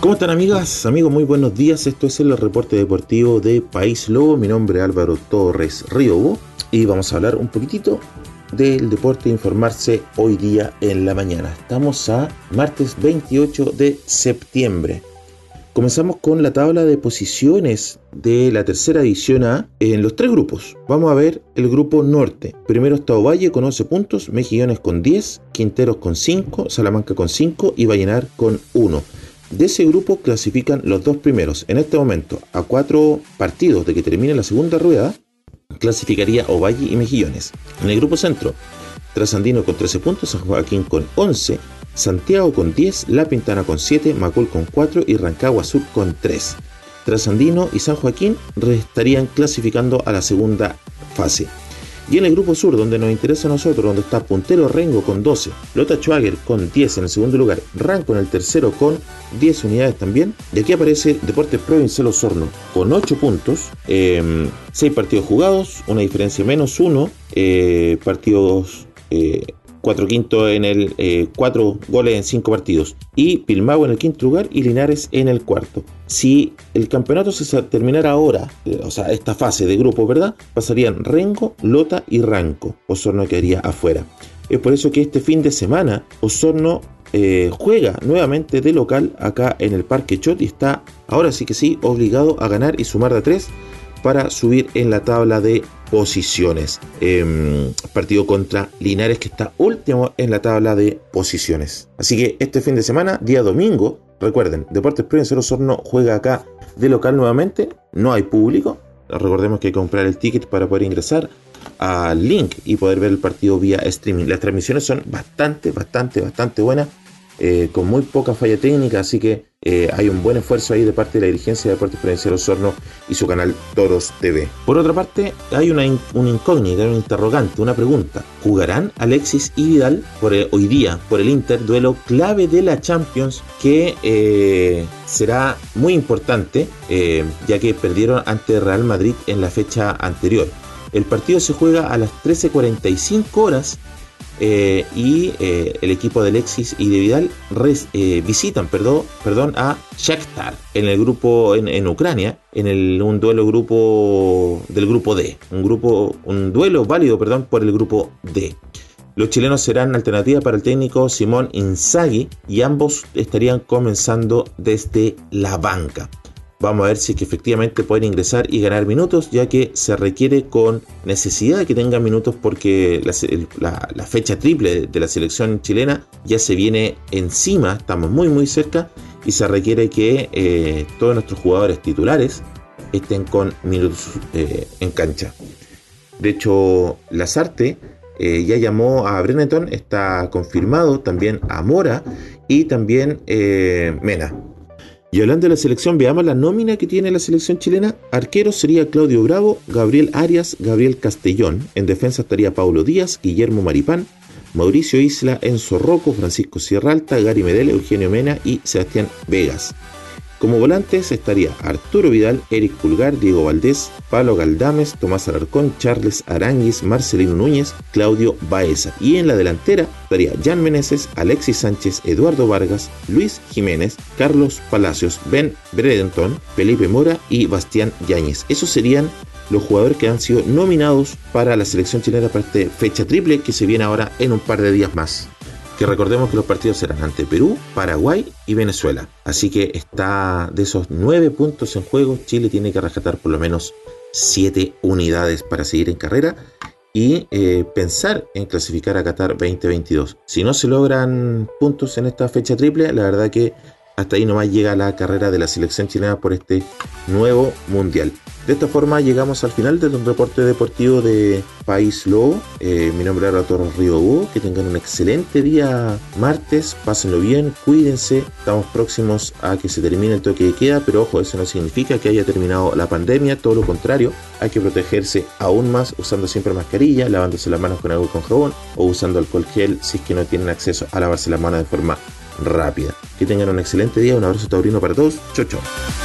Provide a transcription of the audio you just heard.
¿Cómo están, amigas? Amigos, muy buenos días. Esto es el reporte deportivo de País Lobo. Mi nombre es Álvaro Torres Río y vamos a hablar un poquitito del deporte e informarse hoy día en la mañana. Estamos a martes 28 de septiembre. Comenzamos con la tabla de posiciones de la tercera división A en los tres grupos. Vamos a ver el grupo norte. Primero está Ovalle con 11 puntos, Mejillones con 10, Quinteros con 5, Salamanca con 5 y Vallenar con 1. De ese grupo clasifican los dos primeros. En este momento, a 4 partidos de que termine la segunda rueda, clasificaría Ovalle y Mejillones. En el grupo centro, Trasandino con 13 puntos, San Joaquín con 11, Santiago con 10, La Pintana con 7, Macul con 4 y Rancagua Sur con 3. Trasandino y San Joaquín estarían clasificando a la segunda fase. Y en el grupo sur, donde nos interesa a nosotros, donde está puntero Rengo con 12, Lota Schwager con 10 en el segundo lugar, Ranco en el tercero con 10 unidades también. Y aquí aparece Deportes Provincial Osorno con 8 puntos, 6 partidos jugados, una diferencia menos 1, partidos 4 quintos en el 4 goles en 5 partidos, y Pilmahue en el quinto lugar y Linares en el cuarto. Si el campeonato se terminara ahora, o sea, esta fase de grupo, ¿verdad? Pasarían Rengo, Lota y Ranco. Osorno quedaría afuera. Es por eso que este fin de semana Osorno juega nuevamente de local acá en el Parque Chot y está, ahora sí que sí, obligado a ganar y sumar de 3 para subir en la tabla de posiciones. Partido contra Linares, que está último en la tabla de posiciones. Así que este fin de semana, día domingo, recuerden, Deportes Provincial Osorno juega acá de local nuevamente. No hay público. Recordemos que hay que comprar el ticket para poder ingresar al link y poder ver el partido vía streaming. Las transmisiones son bastante buenas, con muy poca falla técnica, así que hay un buen esfuerzo ahí de parte de la dirigencia de Deportes Provincial Osorno y su canal Toros TV. Por otra parte, hay una incógnita, un interrogante, una pregunta. ¿Jugarán Alexis y Vidal hoy día por el Inter, duelo clave de la Champions, que será muy importante, ya que perdieron ante Real Madrid en la fecha anterior? El partido se juega a las 13:45 horas. Y el equipo de Alexis y de Vidal visitan a Shakhtar en el grupo en Ucrania, en un duelo del grupo D, un duelo válido por el grupo D. Los chilenos serán alternativa para el técnico Simón Inzaghi y ambos estarían comenzando desde la banca. Vamos a ver si es que efectivamente pueden ingresar y ganar minutos, ya que se requiere con necesidad de que tengan minutos, porque la fecha triple de la selección chilena ya se viene encima, estamos muy cerca, y se requiere que todos nuestros jugadores titulares estén con minutos en cancha. De hecho, Lasarte ya llamó a Breneton, está confirmado también a Mora y también Mena. Y hablando de la selección, veamos la nómina que tiene la selección chilena. Arquero sería Claudio Bravo, Gabriel Arias, Gabriel Castellón. En defensa estaría Paulo Díaz, Guillermo Maripán, Mauricio Isla, Enzo Rocco, Francisco Sierralta, Gary Medel, Eugenio Mena y Sebastián Vegas. Como volantes estaría Arturo Vidal, Eric Pulgar, Diego Valdés, Pablo Galdames, Tomás Alarcón, Charles Aranguis, Marcelino Núñez, Claudio Baeza. Y en la delantera estaría Jan Meneses, Alexis Sánchez, Eduardo Vargas, Luis Jiménez, Carlos Palacios, Ben Bredenton, Felipe Mora y Bastián Yáñez. Esos serían los jugadores que han sido nominados para la selección chilena para esta fecha triple que se viene ahora en un par de días más. Que recordemos que los partidos serán ante Perú, Paraguay y Venezuela. Así que está de esos 9 puntos en juego, Chile tiene que rescatar por lo menos 7 unidades para seguir en carrera y pensar en clasificar a Qatar 2022. Si no se logran puntos en esta fecha triple, la verdad que hasta ahí nomás llega la carrera de la selección chilena por este nuevo mundial. De esta forma llegamos al final del reporte deportivo de País Lobo. Mi nombre es Álvaro Torres Río. Que tengan un excelente día martes, pásenlo bien, cuídense. Estamos próximos a que se termine el toque de queda, pero ojo, eso no significa que haya terminado la pandemia, todo lo contrario, hay que protegerse aún más usando siempre mascarilla, lavándose las manos con agua y con jabón o usando alcohol gel si es que no tienen acceso a lavarse las manos de forma rápida. Que tengan un excelente día, un abrazo taurino para todos. Chau.